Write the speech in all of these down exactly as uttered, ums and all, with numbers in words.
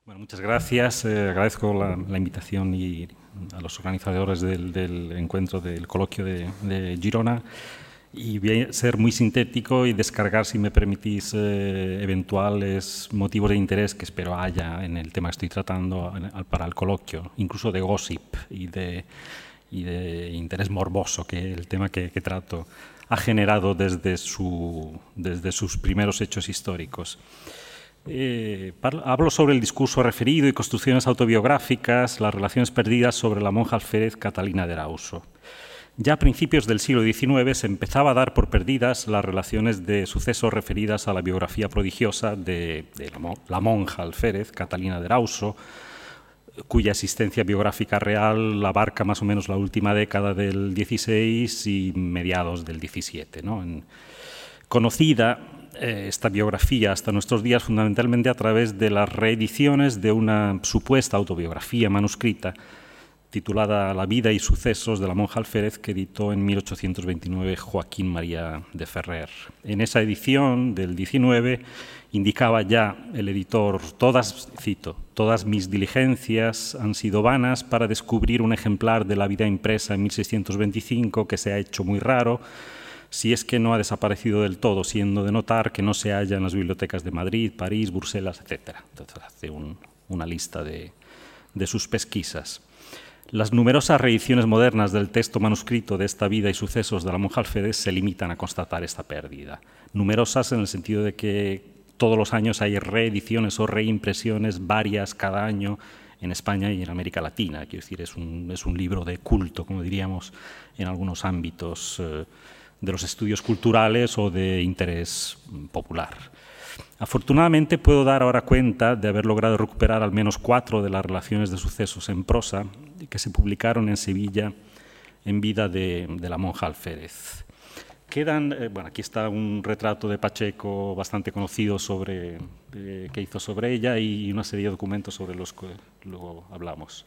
Bueno, muchas gracias. Eh, agradezco la, la invitación y a los organizadores del, del encuentro del coloquio de, de Girona. Y voy a ser muy sintético y descargar, si me permitís, eh, eventuales motivos de interés que espero haya en el tema que estoy tratando para el coloquio, incluso de gossip y de, y de interés morboso que el tema que, que trato ha generado desde, su, desde sus primeros hechos históricos. Eh, hablo sobre el discurso referido y construcciones autobiográficas, las relaciones perdidas sobre la monja alférez Catalina de Erauso. Ya a principios del siglo diecinueve se empezaba a dar por perdidas las relaciones de sucesos referidas a la biografía prodigiosa de, de la, la monja alférez Catalina de Erauso, cuya existencia biográfica real abarca más o menos la última década del dieciséis y mediados del diecisiete, ¿no? En, conocida eh, esta biografía hasta nuestros días fundamentalmente a través de las reediciones de una supuesta autobiografía manuscrita titulada La vida y sucesos de la monja alférez, que editó en mil ochocientos veintinueve Joaquín María de Ferrer. En esa edición del diecinueve indicaba ya el editor, todas, cito, todas mis diligencias han sido vanas para descubrir un ejemplar de la vida impresa en mil seiscientos veinticinco que se ha hecho muy raro, si es que no ha desaparecido del todo, siendo de notar que no se halla en las bibliotecas de Madrid, París, Bruselas, etcétera. Entonces hace un, una lista de, de sus pesquisas. Las numerosas reediciones modernas del texto manuscrito de esta vida y sucesos de la monja alférez se limitan a constatar esta pérdida. Numerosas en el sentido de que todos los años hay reediciones o reimpresiones varias cada año en España y en América Latina. Quiero decir, es un, es un libro de culto, como diríamos, en algunos ámbitos eh, de los estudios culturales o de interés popular. Afortunadamente puedo dar ahora cuenta de haber logrado recuperar al menos cuatro de las relaciones de sucesos en prosa que se publicaron en Sevilla en vida de, de la monja alférez. Quedan, eh, bueno, aquí está un retrato de Pacheco bastante conocido sobre, eh, que hizo sobre ella y una serie de documentos sobre los que luego hablamos.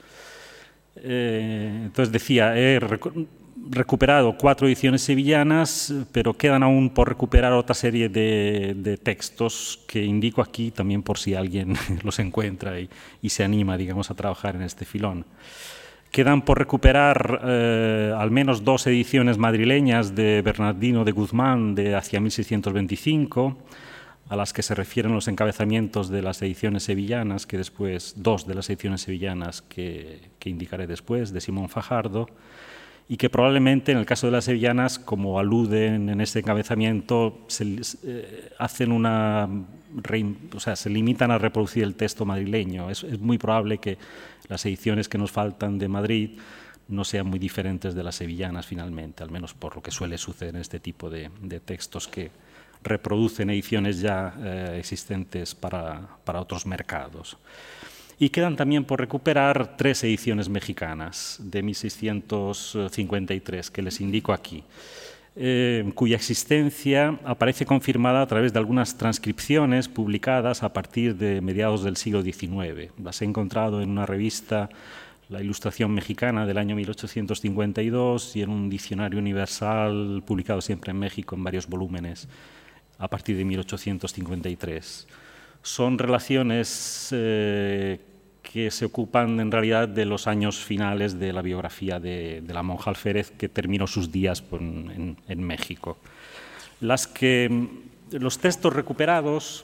Eh, entonces decía, he recuperado cuatro ediciones sevillanas, pero quedan aún por recuperar otra serie de, de textos que indico aquí también por si alguien los encuentra y, y se anima, digamos, a trabajar en este filón. Quedan por recuperar eh, al menos dos ediciones madrileñas de Bernardino de Guzmán de hacia mil seiscientos veinticinco, a las que se refieren los encabezamientos de las ediciones sevillanas, que después, dos de las ediciones sevillanas que, que indicaré después, de Simón Fajardo, y que probablemente en el caso de las sevillanas, como aluden en este encabezamiento, se, eh, hacen una, o sea, se limitan a reproducir el texto madrileño. Es, es muy probable que las ediciones que nos faltan de Madrid no sean muy diferentes de las sevillanas finalmente, al menos por lo que suele suceder en este tipo de, de textos que reproducen ediciones ya eh, existentes para, para otros mercados. Y quedan también por recuperar tres ediciones mexicanas de mil seiscientos cincuenta y tres, que les indico aquí, eh, cuya existencia aparece confirmada a través de algunas transcripciones publicadas a partir de mediados del siglo diecinueve. Las he encontrado en una revista, La Ilustración Mexicana, del año mil ochocientos cincuenta y dos, y en un diccionario universal publicado siempre en México en varios volúmenes a partir de mil ochocientos cincuenta y tres. Son relaciones eh, que se ocupan en realidad de los años finales de la biografía de, de la monja alférez, que terminó sus días por, en, en México. Las que, los textos recuperados,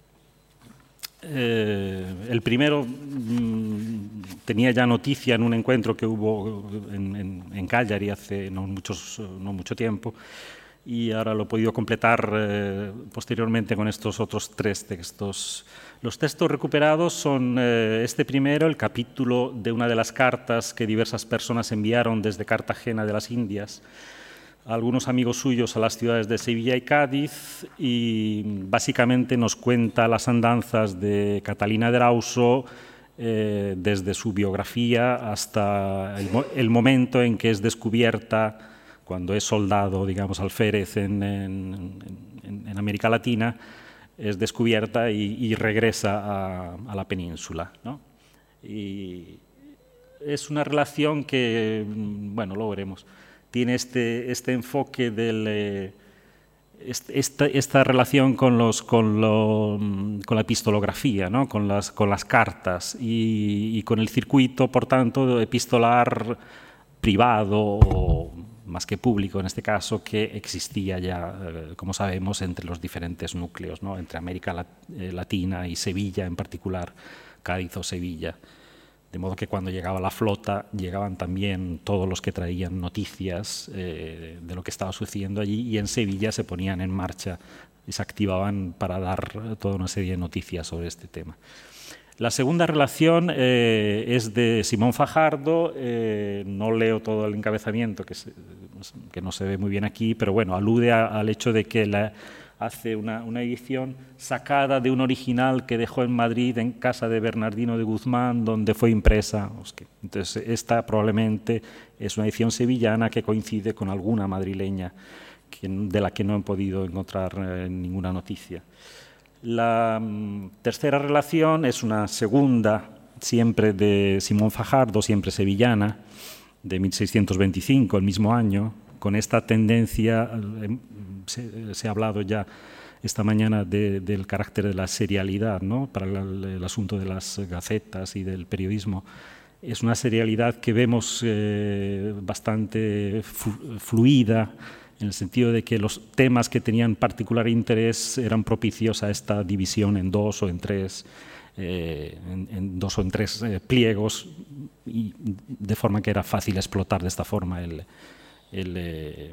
eh, el primero mmm, tenía ya noticia en un encuentro que hubo en, en, en Cagliari hace no, muchos, no mucho tiempo, y ahora lo he podido completar eh, posteriormente con estos otros tres textos. Los textos recuperados son eh, este primero, el capítulo de una de las cartas que diversas personas enviaron desde Cartagena de las Indias a algunos amigos suyos a las ciudades de Sevilla y Cádiz, y básicamente nos cuenta las andanzas de Catalina de Erauso eh, desde su biografía hasta el, el momento en que es descubierta, cuando es soldado, digamos, alférez en, en, en, en América Latina, es descubierta y, y regresa a, a la península, ¿no? Y es una relación que, bueno, lo veremos, tiene este, este enfoque del, eh, esta, esta relación con, los, con, lo, con la epistolografía, ¿no? con, las, con las cartas y, y con el circuito, por tanto, epistolar privado o más que público en este caso, que existía ya, eh, como sabemos, entre los diferentes núcleos, ¿no? entre América Lat eh, Latina y Sevilla en particular, Cádiz o Sevilla. De modo que cuando llegaba la flota, llegaban también todos los que traían noticias eh, de lo que estaba sucediendo allí, y en Sevilla se ponían en marcha y se activaban para dar toda una serie de noticias sobre este tema. La segunda relación eh, es de Simón Fajardo. Eh, no leo todo el encabezamiento, que, se, que no se ve muy bien aquí, pero bueno, alude a, al hecho de que la, hace una, una edición sacada de un original que dejó en Madrid, en casa de Bernardino de Guzmán, donde fue impresa. Entonces, esta probablemente es una edición sevillana que coincide con alguna madrileña, que, de la que no he podido encontrar eh, ninguna noticia. La um, tercera relación es una segunda, siempre de Simón Fajardo, siempre sevillana, de mil seiscientos veinticinco, el mismo año, con esta tendencia, eh, se, se ha hablado ya esta mañana de, del carácter de la serialidad, ¿no? Para el, el asunto de las gacetas y del periodismo. Es una serialidad que vemos eh, bastante fluida, en el sentido de que los temas que tenían particular interés eran propicios a esta división en dos o en tres, eh, en, en dos o en tres eh, pliegos, y de forma que era fácil explotar de esta forma el, el, el,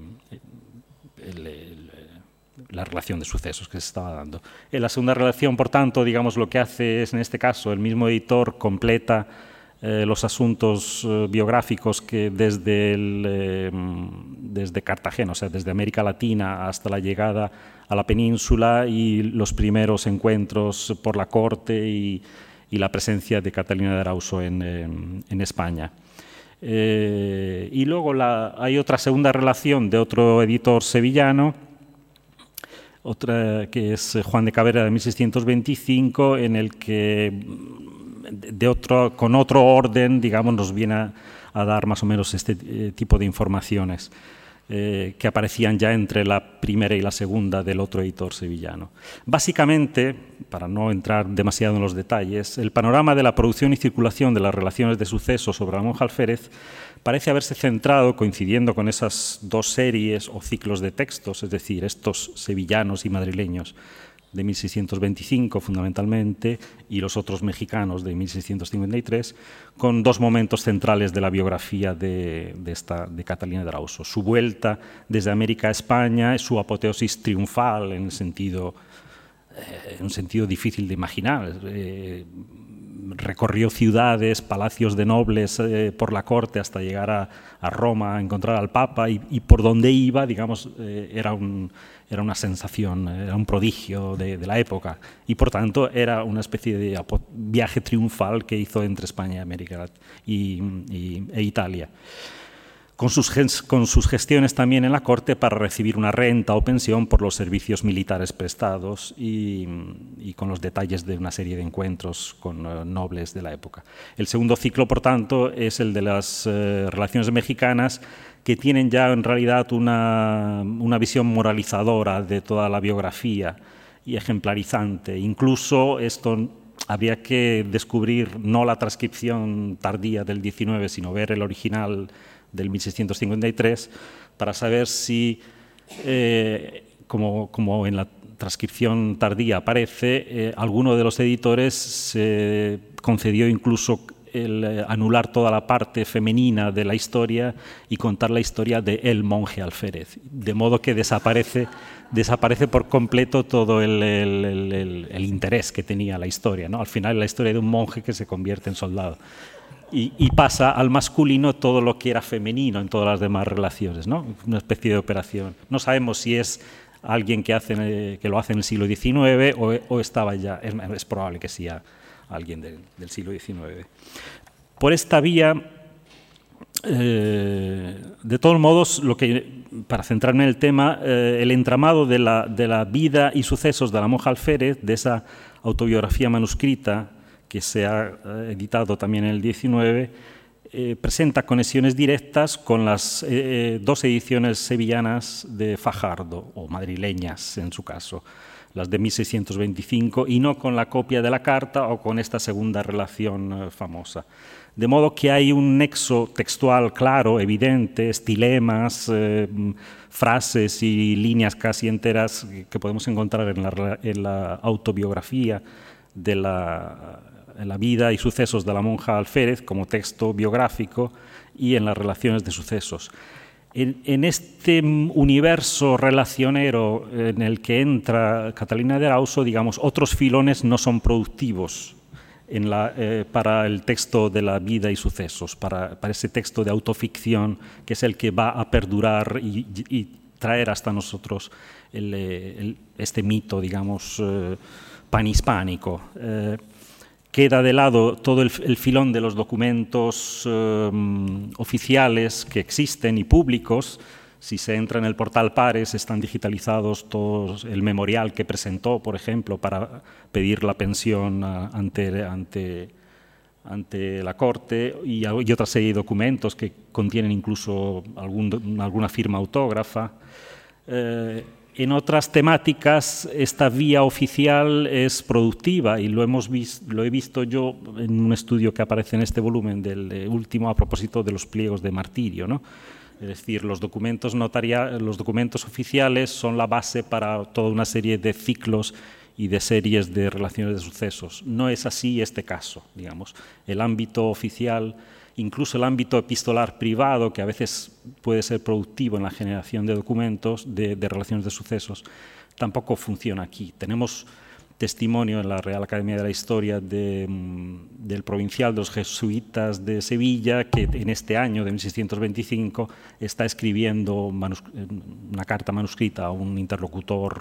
el, el, la relación de sucesos que se estaba dando. En la segunda relación, por tanto, digamos, lo que hace es, en este caso, el mismo editor completa Eh, los asuntos eh, biográficos que desde, el, eh, desde Cartagena, o sea, desde América Latina hasta la llegada a la península y los primeros encuentros por la corte y, y la presencia de Catalina de Arauso en, eh, en España. Eh, y luego la, hay otra segunda relación de otro editor sevillano, otra que es Juan de Cabrera de mil seiscientos veinticinco, en el que de otro, con otro orden, digamos, nos viene a, a dar más o menos este eh, tipo de informaciones eh, que aparecían ya entre la primera y la segunda del otro editor sevillano. Básicamente, para no entrar demasiado en los detalles, el panorama de la producción y circulación de las relaciones de sucesos sobre la monja Alférez parece haberse centrado, coincidiendo con esas dos series o ciclos de textos, es decir, estos sevillanos y madrileños, de mil seiscientos veinticinco fundamentalmente, y los otros mexicanos de mil seiscientos cincuenta y tres, con dos momentos centrales de la biografía de, de, esta, de Catalina de Arauso. Su vuelta desde América a España, su apoteosis triunfal en el sentido, eh, en un sentido difícil de imaginar. Eh, recorrió ciudades, palacios de nobles eh, por la corte hasta llegar a, a Roma a encontrar al Papa, y, y por donde iba, digamos, eh, era un... era una sensación, era un prodigio de, de la época, y por tanto era una especie de viaje triunfal que hizo entre España y América y, y, e Italia, con sus, con sus gestiones también en la corte para recibir una renta o pensión por los servicios militares prestados, y, y con los detalles de una serie de encuentros con uh, nobles de la época. El segundo ciclo, por tanto, es el de las uh, relaciones mexicanas, que tienen ya en realidad una, una visión moralizadora de toda la biografía y ejemplarizante. Incluso esto habría que descubrir no la transcripción tardía del diecinueve, sino ver el original del mil seiscientos cincuenta y tres, para saber si, eh, como, como en la transcripción tardía aparece, eh, alguno de los editores se concedió incluso el anular toda la parte femenina de la historia y contar la historia de el monje Alférez, de modo que desaparece, desaparece por completo todo el, el, el, el interés que tenía la historia, ¿no? Al final, la historia de un monje que se convierte en soldado. Y, y pasa al masculino todo lo que era femenino en todas las demás relaciones, ¿no? Una especie de operación. No sabemos si es alguien que, hace, que lo hace en el siglo diecinueve o, o estaba ya, es, es probable que sea alguien del, del siglo diecinueve. Por esta vía, eh, de todos modos, lo que, para centrarme en el tema, eh, el entramado de la, de la vida y sucesos de la monja Alférez, de esa autobiografía manuscrita que se ha editado también en el diecinueve, eh, presenta conexiones directas con las eh, dos ediciones sevillanas de Fajardo, o madrileñas en su caso, las de mil seiscientos veinticinco, y no con la copia de la carta o con esta segunda relación eh, famosa. De modo que hay un nexo textual claro, evidente, estilemas, eh, frases y líneas casi enteras que podemos encontrar en la, en la autobiografía de la, en la vida y sucesos de la monja Alférez como texto biográfico y en las relaciones de sucesos. En, en este universo relacionero en el que entra Catalina de Erauso, digamos, otros filones no son productivos en la, eh, para el texto de la vida y sucesos, para, para ese texto de autoficción que es el que va a perdurar y, y traer hasta nosotros el, el, este mito, digamos, eh, panhispánico. Eh, queda de lado todo el, el filón de los documentos eh, oficiales que existen y públicos. Si se entra en el portal Pares, están digitalizados todos el memorial que presentó, por ejemplo, para pedir la pensión ante, ante, ante la Corte, y, y otra serie de documentos que contienen incluso algún, alguna firma autógrafa. Eh, en otras temáticas, esta vía oficial es productiva y lo, hemos vis, lo he visto yo en un estudio que aparece en este volumen, del de último, a propósito de los pliegos de martirio, ¿no? Es decir, los documentos, notaria, los documentos oficiales son la base para toda una serie de ciclos y de series de relaciones de sucesos. No es así este caso, digamos. El ámbito oficial, incluso el ámbito epistolar privado, que a veces puede ser productivo en la generación de documentos, de, de relaciones de sucesos, tampoco funciona aquí. Tenemos testimonio en la Real Academia de la Historia de, del provincial de los jesuitas de Sevilla, que en este año de mil seiscientos veinticinco está escribiendo una carta manuscrita a un interlocutor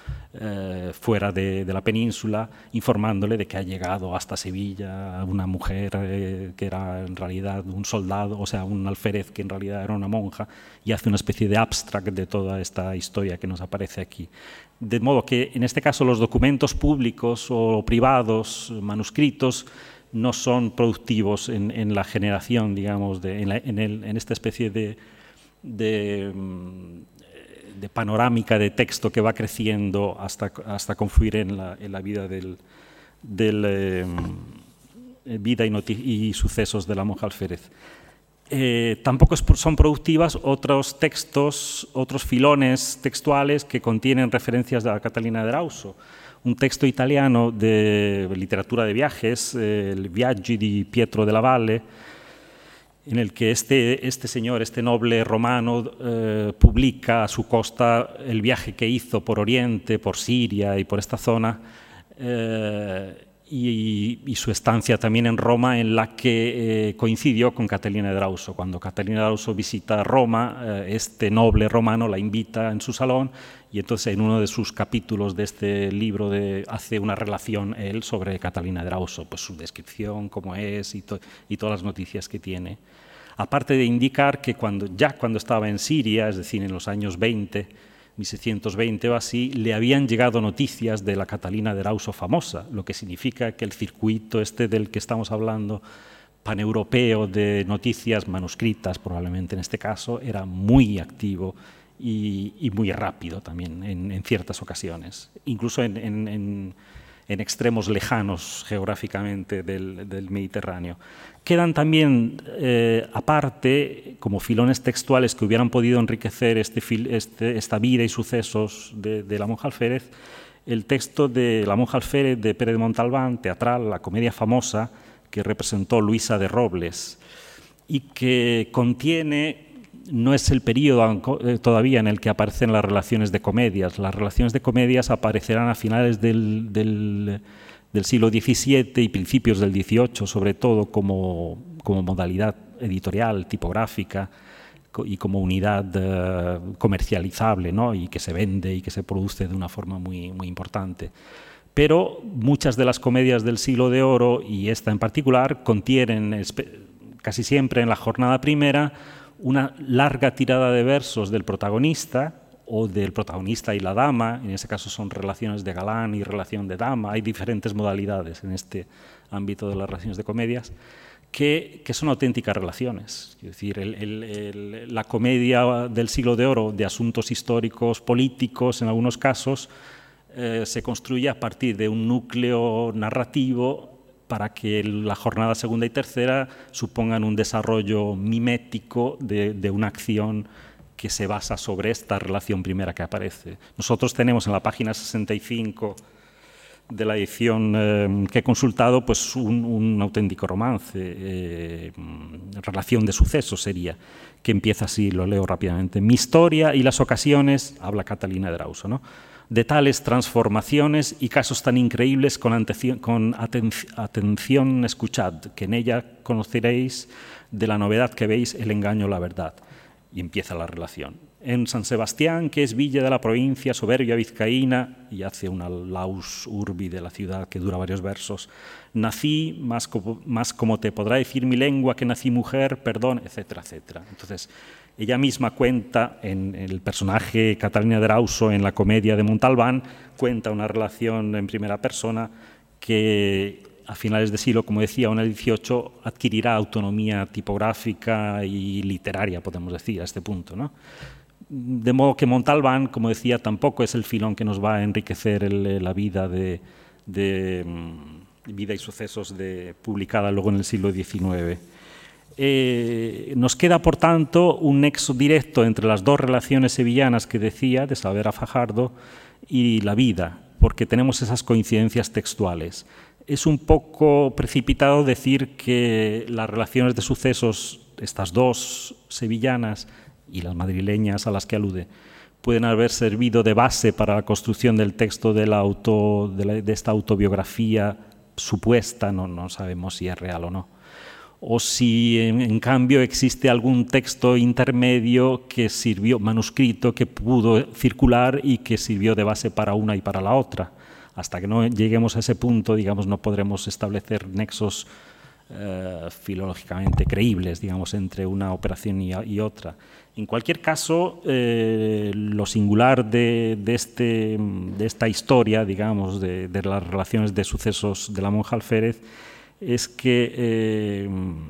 eh, fuera de, de la península, informándole de que ha llegado hasta Sevilla una mujer eh, que era en realidad un soldado, o sea, un alférez que en realidad era una monja, y hace una especie de abstract de toda esta historia que nos aparece aquí. De modo que, en este caso, los documentos públicos o privados, manuscritos, no son productivos en, en la generación, digamos, de, en, la, en, el, en esta especie de, de, de panorámica de texto que va creciendo hasta, hasta confluir en la, en la vida del, del eh, vida y, y sucesos de la monja Alférez. Eh, tampoco son productivas otros textos, otros filones textuales que contienen referencias a Catalina de Erauso. Un texto italiano de literatura de viajes, eh, el Viaggi di Pietro della Valle, en el que este, este señor, este noble romano, eh, publica a su costa el viaje que hizo por Oriente, por Siria y por esta zona, eh, Y, y su estancia también en Roma, en la que eh, coincidió con Catalina de Erauso. Cuando Catalina de Erauso visita Roma, eh, este noble romano la invita en su salón, y entonces en uno de sus capítulos de este libro de, hace una relación él sobre Catalina de Erauso, pues su descripción, cómo es y, to, y todas las noticias que tiene. Aparte de indicar que cuando, ya cuando estaba en Siria, es decir, en los años veinte, mil seiscientos veinte o así, le habían llegado noticias de la Catalina de Erauso famosa, lo que significa que el circuito este del que estamos hablando, paneuropeo de noticias manuscritas, probablemente en este caso, era muy activo y, y muy rápido también en, en ciertas ocasiones, incluso en, en, en, en extremos lejanos geográficamente del, del Mediterráneo. Quedan también, eh, aparte, como filones textuales que hubieran podido enriquecer este, este, esta vida y sucesos de, de la monja Alférez, el texto de la monja Alférez de Pérez de Montalbán, teatral, la comedia famosa que representó Luisa de Robles, y que contiene, no es el periodo todavía en el que aparecen las relaciones de comedias. Las relaciones de comedias aparecerán a finales del, del del siglo diecisiete y principios del dieciocho, sobre todo como, como modalidad editorial, tipográfica y como unidad uh, comercializable, ¿no? Y que se vende y que se produce de una forma muy, muy importante. Pero muchas de las comedias del siglo de oro, y esta en particular, contienen casi siempre en la jornada primera una larga tirada de versos del protagonista, o del protagonista y la dama, en ese caso son relaciones de galán y relación de dama, hay diferentes modalidades en este ámbito de las relaciones de comedias, que, que son auténticas relaciones. Es decir, el, el, el, la comedia del siglo de oro de asuntos históricos, políticos, en algunos casos, eh, se construye a partir de un núcleo narrativo para que la jornada segunda y tercera supongan un desarrollo mimético de, de una acción que se basa sobre esta relación primera que aparece. Nosotros tenemos en la página sesenta y cinco de la edición eh, que he consultado, pues un, un auténtico romance, eh, relación de sucesos sería, que empieza así, lo leo rápidamente. Mi historia y las ocasiones, habla Catalina de Erauso, ¿no?, de tales transformaciones y casos tan increíbles con, atención, con aten atención escuchad, que en ella conoceréis de la novedad que veis el engaño o la verdad. Y empieza la relación. En San Sebastián, que es villa de la provincia soberbia vizcaína, y hace una laus urbi de la ciudad que dura varios versos, nací, más como, más como te podrá decir mi lengua que nací mujer, perdón, etcétera, etcétera. Entonces, ella misma cuenta, en el personaje Catalina de Erauso, en la comedia de Montalbán, cuenta una relación en primera persona que a finales de siglo, como decía, en el dieciocho, adquirirá autonomía tipográfica y literaria, podemos decir, a este punto, ¿no? De modo que Montalbán, como decía, tampoco es el filón que nos va a enriquecer el, la vida de, de vida y sucesos de, publicada luego en el siglo diecinueve. Eh, nos queda, por tanto, un nexo directo entre las dos relaciones sevillanas que decía, de Saavedra Fajardo, y la vida, porque tenemos esas coincidencias textuales. Es un poco precipitado decir que las relaciones de sucesos, estas dos sevillanas y las madrileñas a las que alude, pueden haber servido de base para la construcción del texto de, la auto, de, la, de esta autobiografía supuesta, no, no sabemos si es real o no. O si, en, en cambio, existe algún texto intermedio que sirvió, manuscrito, que pudo circular y que sirvió de base para una y para la otra. Hasta que no lleguemos a ese punto, digamos, no podremos establecer nexos eh, filológicamente creíbles, digamos, entre una operación y, y otra. En cualquier caso, eh, lo singular de, de, este, de esta historia, digamos, de, de las relaciones de sucesos de la monja Alférez, es que eh,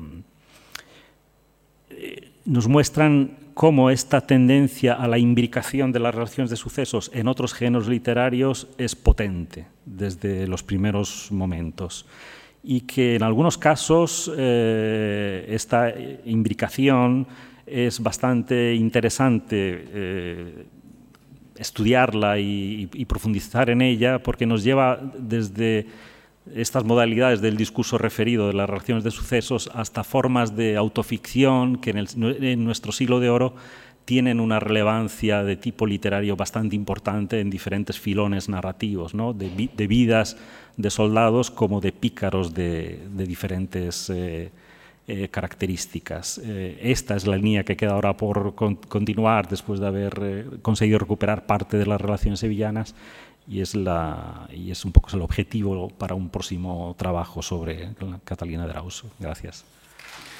nos muestran cómo esta tendencia a la imbricación de las relaciones de sucesos en otros géneros literarios es potente desde los primeros momentos y que en algunos casos eh, esta imbricación es bastante interesante eh, estudiarla y, y profundizar en ella porque nos lleva desde estas modalidades del discurso referido de las relaciones de sucesos hasta formas de autoficción que en, el, en nuestro siglo de oro tienen una relevancia de tipo literario bastante importante en diferentes filones narrativos, ¿no? de, de vidas de soldados como de pícaros de, de diferentes eh, eh, características. Eh, esta es la línea que queda ahora por con, continuar después de haber eh, conseguido recuperar parte de las relaciones sevillanas. Y es, la, y es un poco el objetivo para un próximo trabajo sobre Catalina de Erauso. Gracias.